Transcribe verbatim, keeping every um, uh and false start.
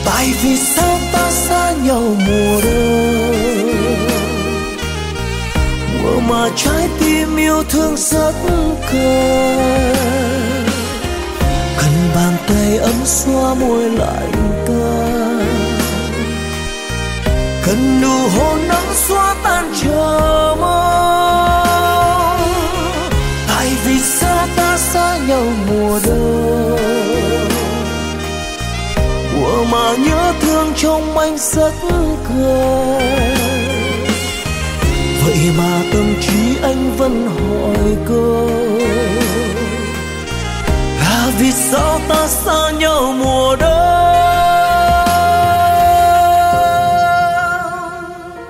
Tại vì sao ta xa nhau mùa đông, mùa mà trái tim yêu thương rất cần. Cần bàn tay ấm xoa môi lạnh ta, cần nụ hôn nắng xóa tan chờ mong. Tại vì sao ta xa nhau mùa đông, mùa mà nhớ thương trong anh rất cần. Vậy mà tâm trí anh vẫn hỏi câu, là vì sao ta xa nhau mùa đông.